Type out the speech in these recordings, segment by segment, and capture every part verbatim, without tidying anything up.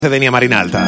Denia Marinalta.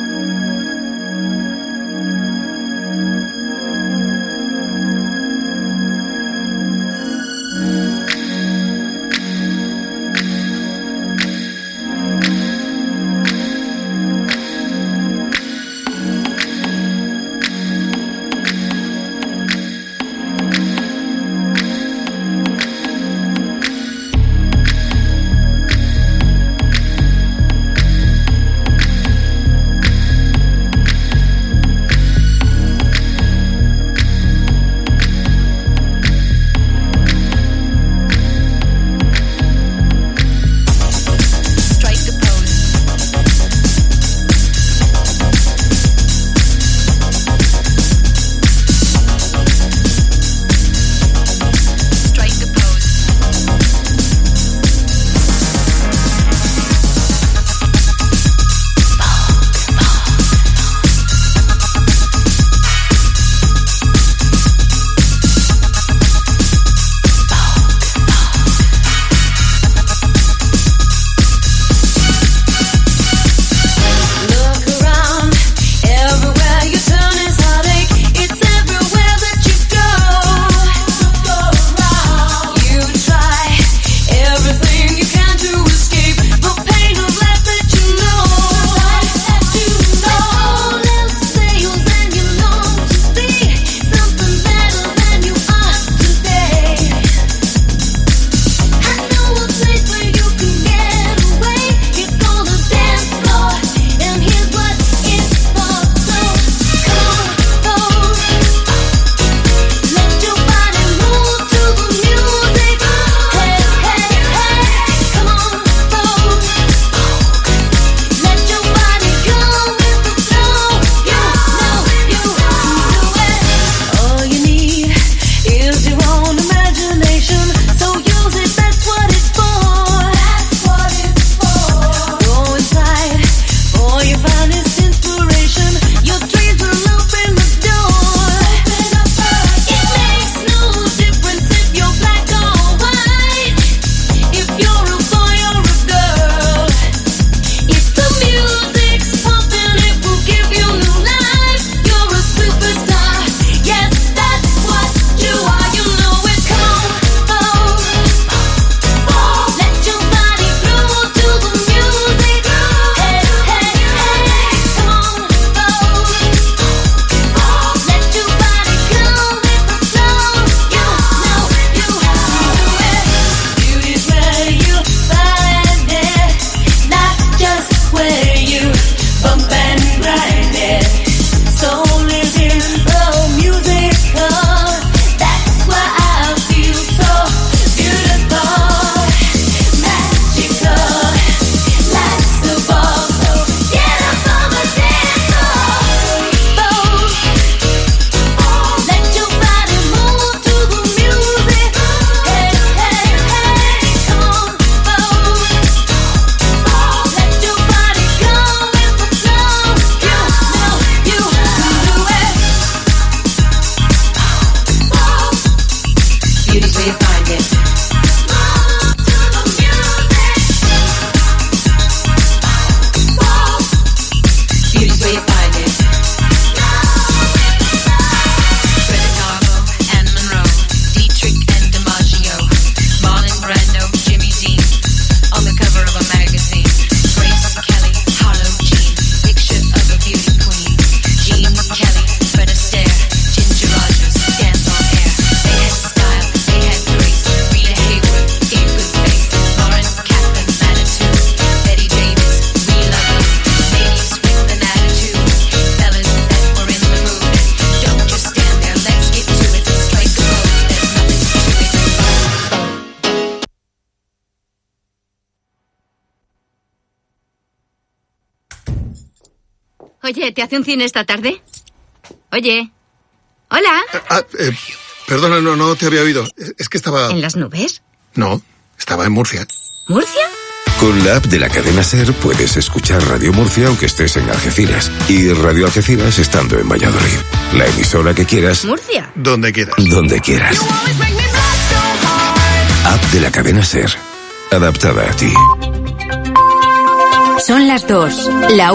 Oye, ¿te hace un cine esta tarde? Oye. Hola. Ah, eh, perdona, no, no te había oído. Es que estaba... ¿En las nubes? No, estaba en Murcia. ¿Murcia? Con la app de la cadena SER puedes escuchar Radio Murcia aunque estés en Algeciras y Radio Algeciras estando en Valladolid. La emisora que quieras. ¿Murcia? Donde quieras. Donde quieras. App de la cadena SER. Adaptada a ti. Son las dos. La